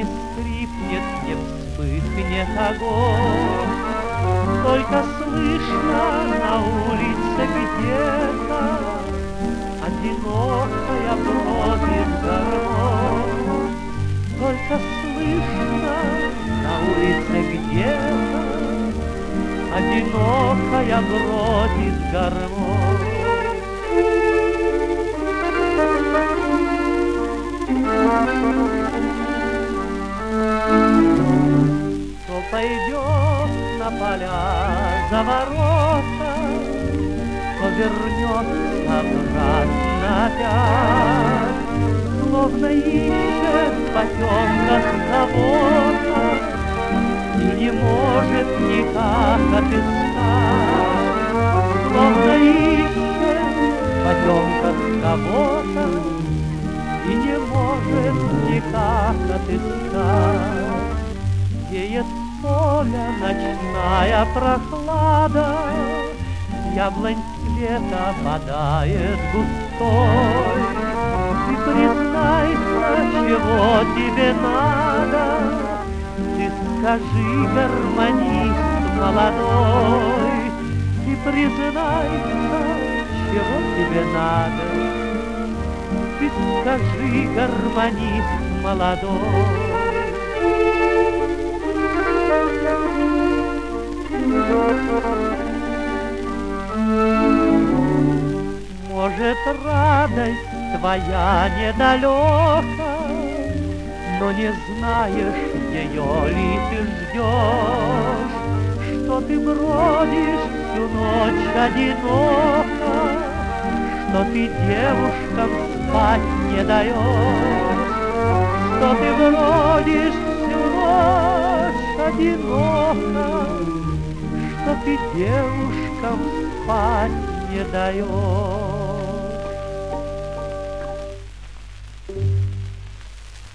не скрипнет, не вспыхнет огонь. Только слышно на улице где-то одинокая бродит гармонь. Только слышно на улице где-то одинокая бродит гармонь. Кто пойдет на поля за ворота, кто вернется обратно опять, словно ищет в потемках кого-то и не может никак отыскать. Словно ищет в потемках кого-то и не может никак отыскать. Веет с поля ночная прохлада, яблонь цвета опадает густой. Ты признайся, чего тебе надо, ты скажи, гармонист молодой. Ты признайся, чего тебе надо, ты скажи, гармонист молодой. Может, радость твоя недалека, но не знаешь, ее ли ты ждешь, что ты бродишь всю ночь одиноко, что ты девушкам спать не даешь, что ты бродишь всю ночь одиноко, что ты девушкам спать не даешь.